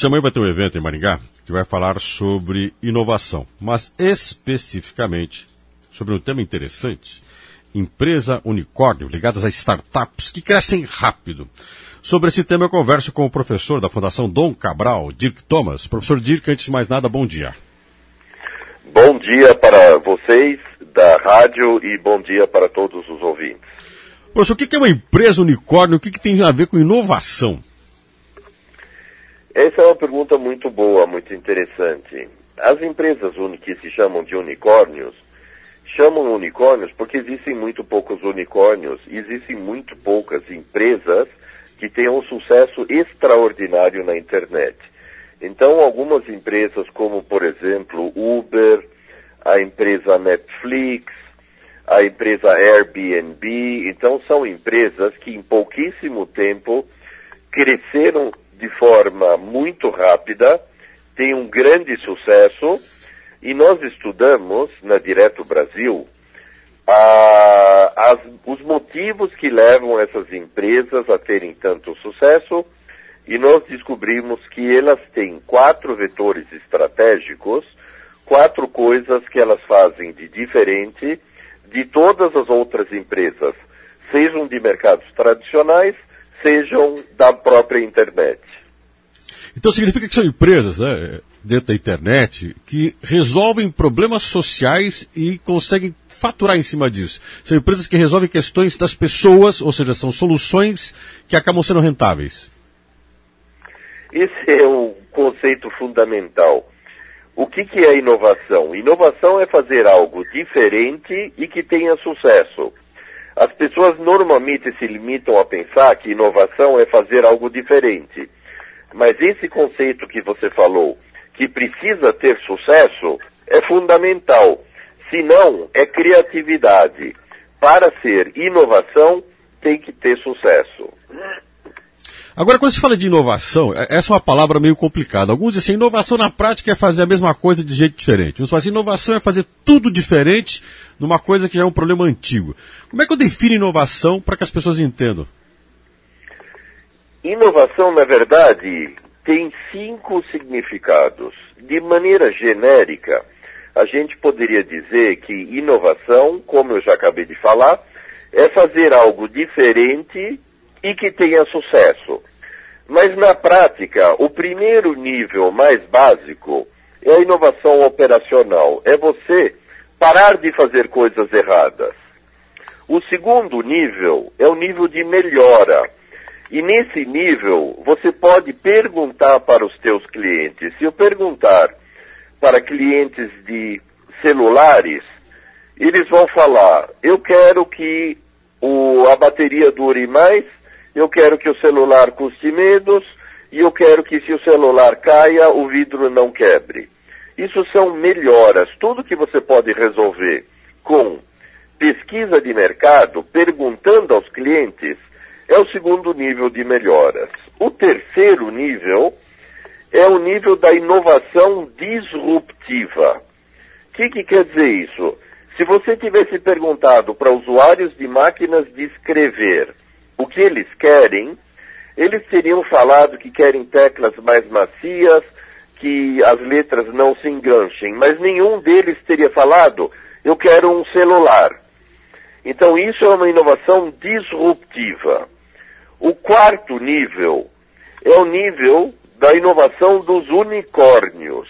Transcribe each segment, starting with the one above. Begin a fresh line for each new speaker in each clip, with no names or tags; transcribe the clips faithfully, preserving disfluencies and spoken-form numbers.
Essa semana vai ter um evento em Maringá que vai falar sobre inovação, mas especificamente sobre um tema interessante, empresa unicórnio, ligadas a startups que crescem rápido. Sobre esse tema eu converso com o professor da Fundação Dom Cabral, Dirk Thomas. Professor Dirk, antes de mais nada, bom dia.
Bom dia para vocês da rádio e bom dia para todos os ouvintes.
Professor, o que é uma empresa unicórnio? O que tem a ver com inovação?
Essa é uma pergunta muito boa, muito interessante. As empresas que se chamam de unicórnios, chamam unicórnios porque existem muito poucos unicórnios, existem muito poucas empresas que tenham um sucesso extraordinário na internet. Então, algumas empresas como, por exemplo, Uber, a empresa Netflix, a empresa Airbnb, então são empresas que em pouquíssimo tempo cresceram de forma muito rápida, têm um grande sucesso, e nós estudamos na Direto Brasil a, as, os motivos que levam essas empresas a terem tanto sucesso, e nós descobrimos que elas têm quatro vetores estratégicos, quatro coisas que elas fazem de diferente de todas as outras empresas, sejam de mercados tradicionais, sejam da própria internet.
Então significa que são empresas, né, dentro da internet, que resolvem problemas sociais e conseguem faturar em cima disso. São empresas que resolvem questões das pessoas, ou seja, são soluções que acabam sendo rentáveis.
Esse é o conceito fundamental. O que, que é inovação? Inovação é fazer algo diferente e que tenha sucesso. As pessoas normalmente se limitam a pensar que inovação é fazer algo diferente. Mas esse conceito que você falou, que precisa ter sucesso, é fundamental. Se não, é criatividade. Para ser inovação, tem que ter sucesso.
Agora, quando se fala de inovação, essa é uma palavra meio complicada. Alguns dizem assim, inovação na prática é fazer a mesma coisa de jeito diferente. Uns falam assim, inovação é fazer tudo diferente numa coisa que já é um problema antigo. Como é que eu defino inovação para que as pessoas entendam?
Inovação, na verdade, tem cinco significados. De maneira genérica, a gente poderia dizer que inovação, como eu já acabei de falar, é fazer algo diferente e que tenha sucesso. Mas na prática, o primeiro nível mais básico é a inovação operacional. É você parar de fazer coisas erradas. O segundo nível é o nível de melhora. E nesse nível, você pode perguntar para os teus clientes. Se eu perguntar para clientes de celulares, eles vão falar, eu quero que o, a bateria dure mais, eu quero que o celular custe menos, e eu quero que se o celular caia, o vidro não quebre. Isso são melhoras. Tudo que você pode resolver com pesquisa de mercado, perguntando aos clientes, é o segundo nível de melhoras. O terceiro nível é o nível da inovação disruptiva. O que, que quer dizer isso? Se você tivesse perguntado para usuários de máquinas de escrever o que eles querem, eles teriam falado que querem teclas mais macias, que as letras não se enganchem, mas nenhum deles teria falado, eu quero um celular. Então isso é uma inovação disruptiva. O quarto nível é o nível da inovação dos unicórnios.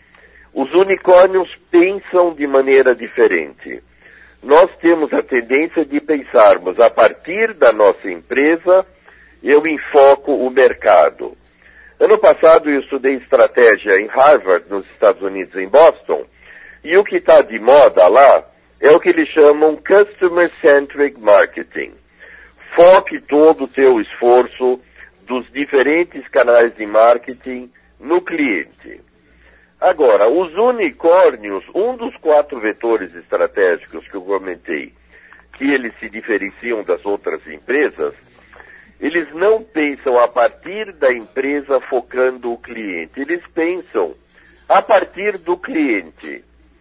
Os unicórnios pensam de maneira diferente. Nós temos a tendência de pensarmos, a partir da nossa empresa, eu enfoco o mercado. Ano passado eu estudei estratégia em Harvard, nos Estados Unidos, em Boston, e o que está de moda lá é o que eles chamam Customer-Centric Marketing. Foque todo o teu esforço dos diferentes canais de marketing no cliente. Agora, os unicórnios, um dos quatro vetores estratégicos que eu comentei, que eles se diferenciam das outras empresas, eles não pensam a partir da empresa focando o cliente, eles pensam a partir do cliente.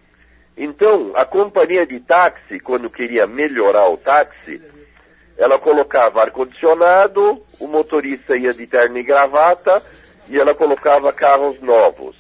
Então, a companhia de táxi, quando queria melhorar o táxi, ela colocava ar-condicionado, o motorista ia de terno e gravata, e ela colocava carros novos.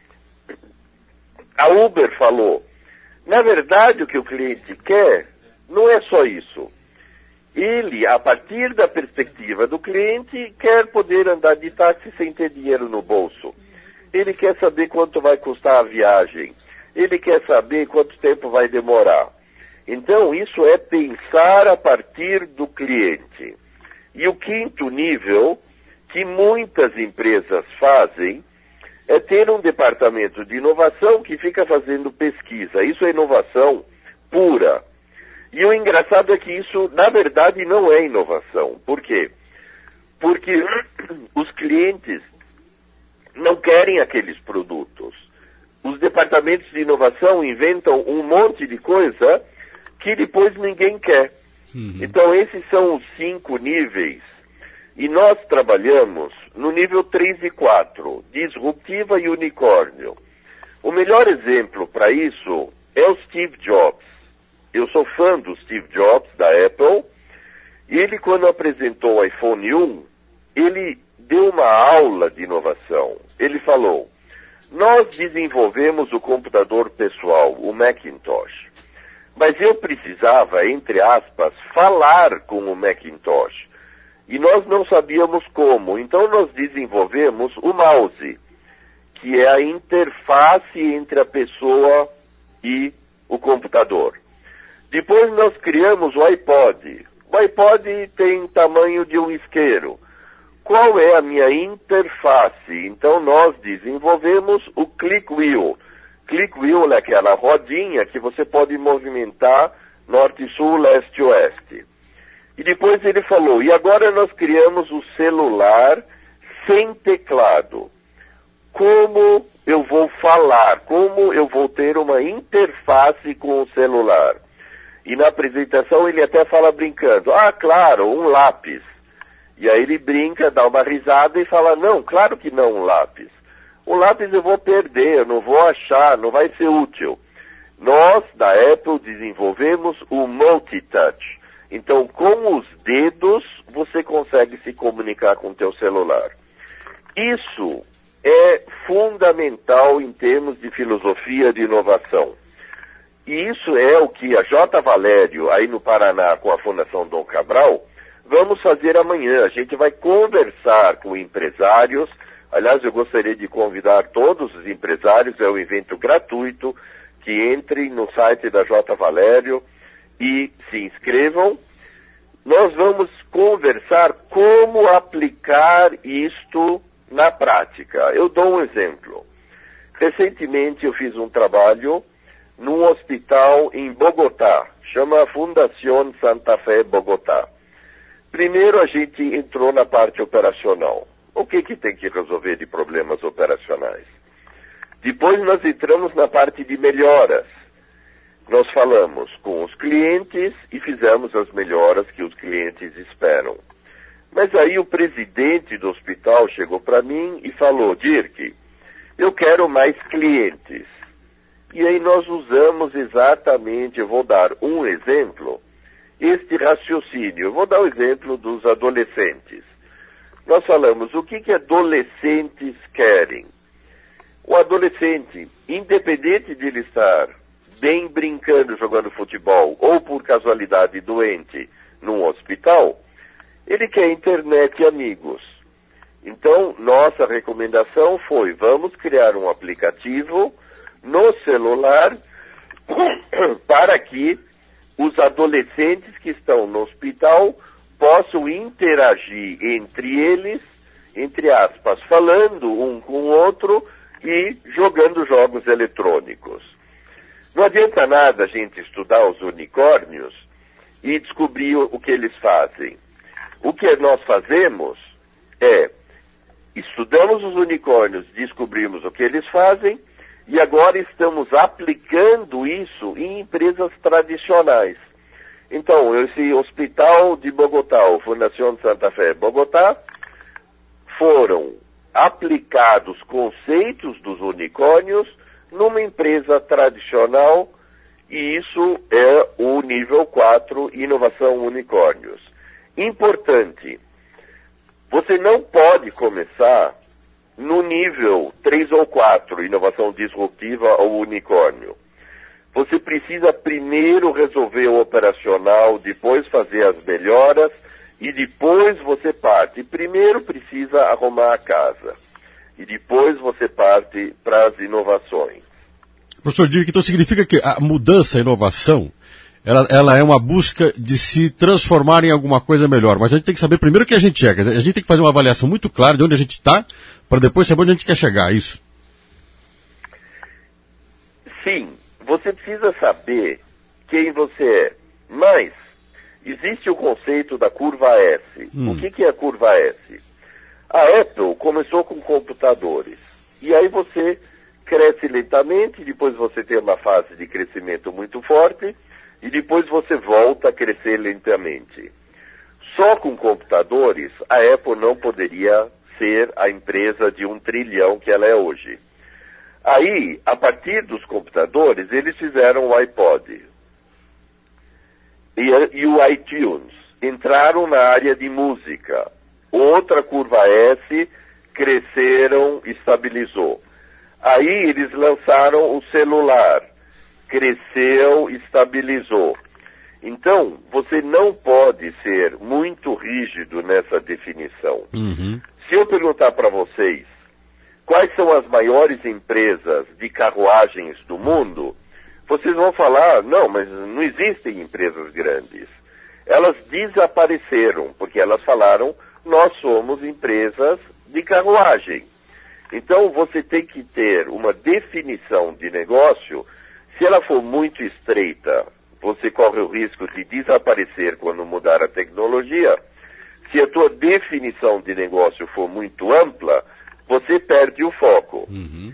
A Uber falou, na verdade o que o cliente quer não é só isso. Ele, a partir da perspectiva do cliente, quer poder andar de táxi sem ter dinheiro no bolso. Ele quer saber quanto vai custar a viagem. Ele quer saber quanto tempo vai demorar. Então, isso é pensar a partir do cliente. E o quinto nível, que muitas empresas fazem, é ter um departamento de inovação que fica fazendo pesquisa. Isso é inovação pura. E o engraçado é que isso, na verdade, não é inovação. Por quê? Porque os clientes não querem aqueles produtos. Os departamentos de inovação inventam um monte de coisa que depois ninguém quer. Uhum. Então, esses são os cinco níveis. E nós trabalhamos no nível três e quatro, disruptiva e unicórnio. O melhor exemplo para isso é o Steve Jobs. Eu sou fã do Steve Jobs, da Apple, e ele, quando apresentou o iPhone um, ele deu uma aula de inovação. Ele falou, nós desenvolvemos o computador pessoal, o Macintosh, mas eu precisava, entre aspas, falar com o Macintosh. E nós não sabíamos como, então nós desenvolvemos o mouse, que é a interface entre a pessoa e o computador. Depois nós criamos o iPod. O iPod tem tamanho de um isqueiro. Qual é a minha interface? Então nós desenvolvemos o Click Wheel. Click Wheel é aquela rodinha que você pode movimentar norte-sul, leste-oeste. E depois ele falou, e agora nós criamos o celular sem teclado. Como eu vou falar? Como eu vou ter uma interface com o celular? E na apresentação ele até fala brincando, ah, claro, um lápis. E aí ele brinca, dá uma risada e fala, não, claro que não um lápis. O lápis eu vou perder, eu não vou achar, não vai ser útil. Nós, da Apple, desenvolvemos o multi-touch. Então, com os dedos, você consegue se comunicar com o teu celular. Isso é fundamental em termos de filosofia de inovação. E isso é o que a J. Valério, aí no Paraná, com a Fundação Dom Cabral, vamos fazer amanhã. A gente vai conversar com empresários. Aliás, eu gostaria de convidar todos os empresários, é um evento gratuito, que entrem no site da J. Valério e se inscrevam. Nós vamos conversar como aplicar isto na prática. Eu dou um exemplo. Recentemente eu fiz um trabalho num hospital em Bogotá, chama Fundación Santa Fe Bogotá. Primeiro a gente entrou na parte operacional. O que que tem que resolver de problemas operacionais? Depois nós entramos na parte de melhoras. Nós falamos com os clientes e fizemos as melhoras que os clientes esperam. Mas aí o presidente do hospital chegou para mim e falou, Dirk, eu quero mais clientes. E aí nós usamos exatamente, eu vou dar um exemplo, este raciocínio. Eu vou dar o exemplo dos adolescentes. Nós falamos, o que que adolescentes querem? O adolescente, independente de ele estar bem brincando, jogando futebol, ou por casualidade doente num hospital, ele quer internet e amigos. Então, nossa recomendação foi, vamos criar um aplicativo no celular para que os adolescentes que estão no hospital possam interagir entre eles, entre aspas, falando um com o outro e jogando jogos eletrônicos. Não adianta nada a gente estudar os unicórnios e descobrir o que eles fazem. O que nós fazemos é, estudamos os unicórnios, descobrimos o que eles fazem e agora estamos aplicando isso em empresas tradicionais. Então, esse hospital de Bogotá, o Fundación Santa Fe Bogotá, foram aplicados conceitos dos unicórnios numa empresa tradicional e isso é o nível quatro, inovação unicórnios. Importante, você não pode começar no nível três ou quatro, inovação disruptiva ou unicórnio. Você precisa primeiro resolver o operacional, depois fazer as melhoras e depois você parte. Primeiro precisa arrumar a casa e depois você parte para as inovações.
Professor Dirk, então significa que a mudança, a inovação, ela, ela é uma busca de se transformar em alguma coisa melhor, mas a gente tem que saber primeiro o que a gente é. A gente tem que fazer uma avaliação muito clara de onde a gente está, para depois saber onde a gente quer chegar, isso?
Sim, você precisa saber quem você é, mas existe o conceito da curva S. Hum. O que, que é a curva S? A Apple começou com computadores, e aí você cresce lentamente, depois você tem uma fase de crescimento muito forte, e depois você volta a crescer lentamente. Só com computadores, a Apple não poderia ser a empresa de um trilhão que ela é hoje. Aí, a partir dos computadores, eles fizeram o iPod e, e o iTunes. Entraram na área de música. Outra curva S, cresceram, estabilizou. Aí eles lançaram o celular, cresceu, estabilizou. Então, você não pode ser muito rígido nessa definição. Uhum. Se eu perguntar para vocês quais são as maiores empresas de carruagens do mundo, vocês vão falar, não, mas não existem empresas grandes. Elas desapareceram, porque elas falaram, nós somos empresas de carruagem. Então, você tem que ter uma definição de negócio. Se ela for muito estreita, você corre o risco de desaparecer quando mudar a tecnologia. Se a tua definição de negócio for muito ampla, você perde o foco. Uhum.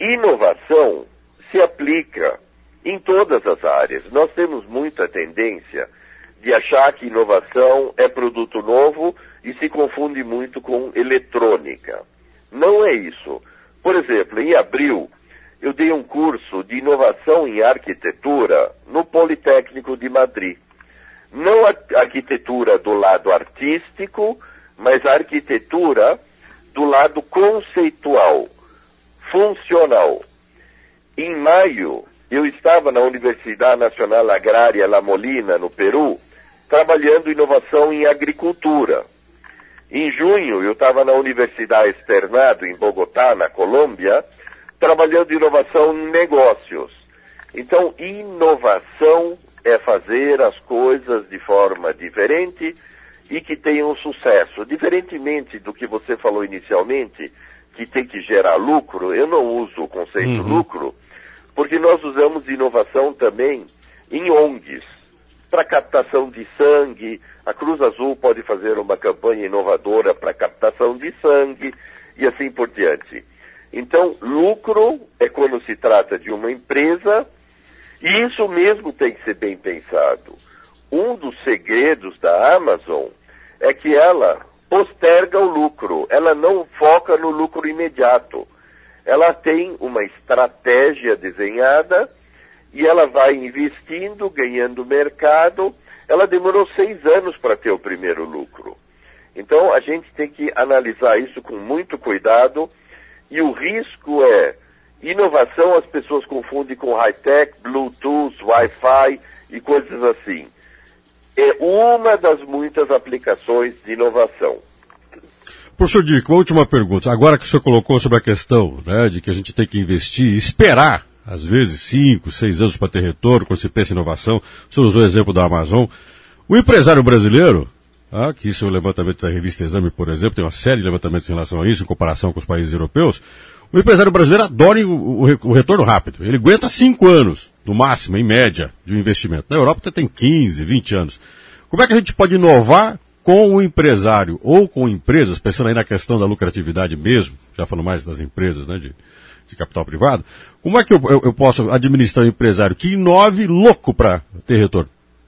Inovação se aplica em todas as áreas. Nós temos muita tendência de achar que inovação é produto novo e se confunde muito com eletrônica. Não é isso. Por exemplo, em abril, eu dei um curso de inovação em arquitetura no Politécnico de Madrid. Não a arquitetura do lado artístico, mas a arquitetura do lado conceitual, funcional. Em maio, eu estava na Universidade Nacional Agrária La Molina, no Peru, trabalhando inovação em agricultura. Em junho, eu estava na Universidade Externado, em Bogotá, na Colômbia, trabalhando inovação em negócios. Então, inovação é fazer as coisas de forma diferente e que tenham sucesso. Diferentemente do que você falou inicialmente, que tem que gerar lucro, eu não uso o conceito uhum. lucro, porque nós usamos inovação também em O N Gs, para captação de sangue. A Cruz Azul pode fazer uma campanha inovadora para captação de sangue e assim por diante. Então, lucro é quando se trata de uma empresa, e isso mesmo tem que ser bem pensado. Um dos segredos da Amazon é que ela posterga o lucro, ela não foca no lucro imediato. Ela tem uma estratégia desenhada e ela vai investindo, ganhando mercado. Ela demorou seis anos para ter o primeiro lucro. Então, a gente tem que analisar isso com muito cuidado. E o risco é, inovação as pessoas confundem com high-tech, Bluetooth, Wi-Fi e coisas assim. É uma das muitas aplicações de inovação.
Professor Dirk, uma última pergunta. Agora que o senhor colocou sobre a questão, né, de que a gente tem que investir, esperar, às vezes, cinco, seis anos para ter retorno, quando se pensa em inovação, o senhor usou o exemplo da Amazon. O empresário brasileiro, ah, que isso é o levantamento da revista Exame, por exemplo, tem uma série de levantamentos em relação a isso, em comparação com os países europeus. O empresário brasileiro adora o, o, o retorno rápido. Ele aguenta cinco anos, no máximo, em média, de um investimento. Na Europa até tem quinze, vinte anos. Como é que a gente pode inovar com o empresário ou com empresas, pensando aí na questão da lucratividade mesmo, já falando mais das empresas, né, de, de capital privado, como é que eu, eu, eu posso administrar um empresário que inove louco para ter retorno?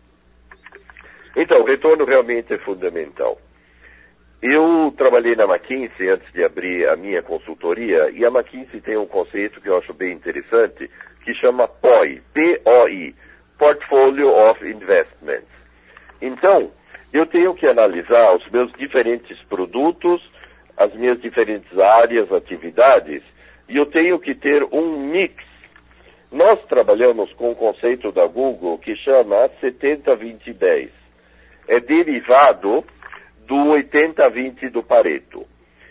Então, o retorno realmente é fundamental. Eu trabalhei na McKinsey antes de abrir a minha consultoria, e a McKinsey tem um conceito que eu acho bem interessante, que chama P O I, P O I, Portfolio of Investments. Então, eu tenho que analisar os meus diferentes produtos, as minhas diferentes áreas, atividades, e eu tenho que ter um mix. Nós trabalhamos com o conceito da Google que chama setenta vinte dez. É derivado do oitenta vinte do Pareto.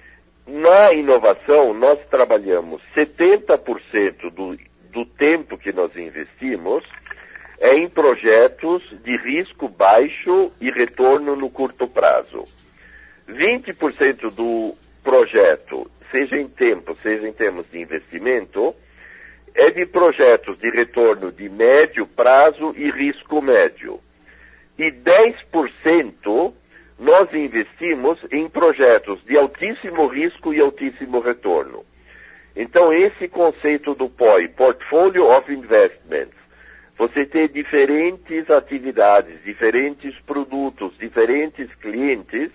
Na inovação, nós trabalhamos setenta por cento do, do tempo que nós investimos é em projetos de risco baixo e retorno no curto prazo. vinte por cento do projeto, seja em tempo, seja em termos de investimento, é de projetos de retorno de médio prazo e risco médio. E dez por cento nós investimos em projetos de altíssimo risco e altíssimo retorno. Então, esse conceito do P O I, Portfolio of Investments, você ter diferentes atividades, diferentes produtos, diferentes clientes,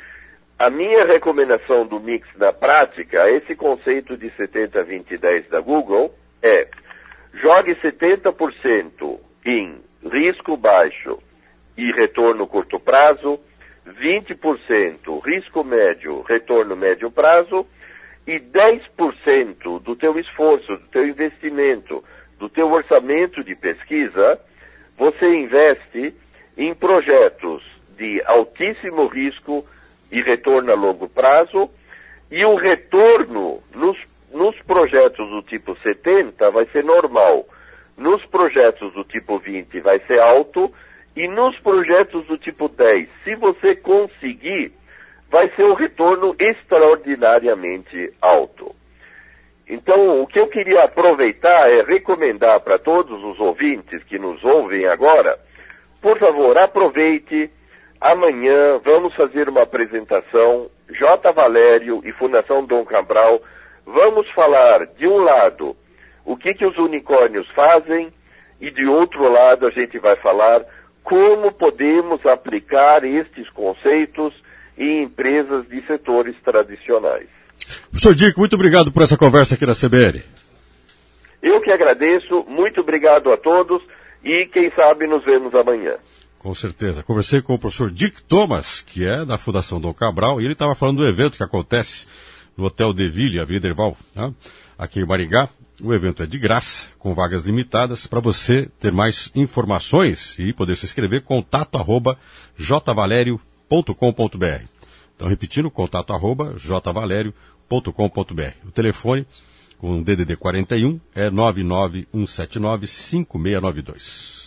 a minha recomendação do mix na prática, esse conceito de setenta vinte dez da Google, é jogue setenta por cento em risco baixo e retorno curto prazo, vinte por cento risco médio, retorno médio prazo, e dez por cento do teu esforço, do teu investimento, do teu orçamento de pesquisa, você investe em projetos de altíssimo risco e retorno a longo prazo, e o retorno nos, nos projetos do tipo setenta vai ser normal, nos projetos do tipo vinte vai ser alto, e nos projetos do tipo dez, se você conseguir, vai ser um retorno extraordinariamente alto. Então, o que eu queria aproveitar é recomendar para todos os ouvintes que nos ouvem agora, por favor, aproveite, amanhã vamos fazer uma apresentação, J. Valério e Fundação Dom Cabral, vamos falar, de um lado, o que, que os unicórnios fazem, e de outro lado a gente vai falar como podemos aplicar estes conceitos em empresas de setores tradicionais.
Professor Dick, muito obrigado por essa conversa aqui na C B N.
Eu que agradeço, muito obrigado a todos e quem sabe nos vemos amanhã.
Com certeza. Conversei com o professor Dick Thomas, que é da Fundação Dom Cabral, e ele estava falando do evento que acontece no Hotel de Ville, Avenida Erval, né, aqui em Maringá. O evento é de graça, com vagas limitadas. Para você ter mais informações e poder se inscrever, contato arroba j valério ponto com ponto b r. Então, repetindo, contato arroba j valério ponto com ponto b r. O telefone, com D D D quarenta e um, é nove nove um sete nove cinco seis nove dois.